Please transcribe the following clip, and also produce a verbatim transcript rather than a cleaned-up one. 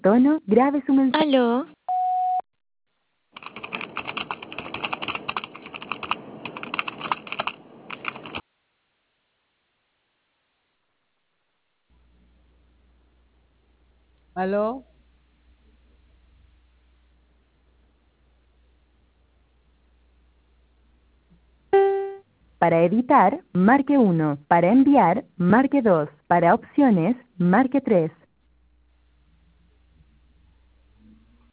tono, grabe su mensaje. ¿Aló? ¿Aló? Para editar, marque uno. Para enviar, marque dos. Para opciones, marque tres.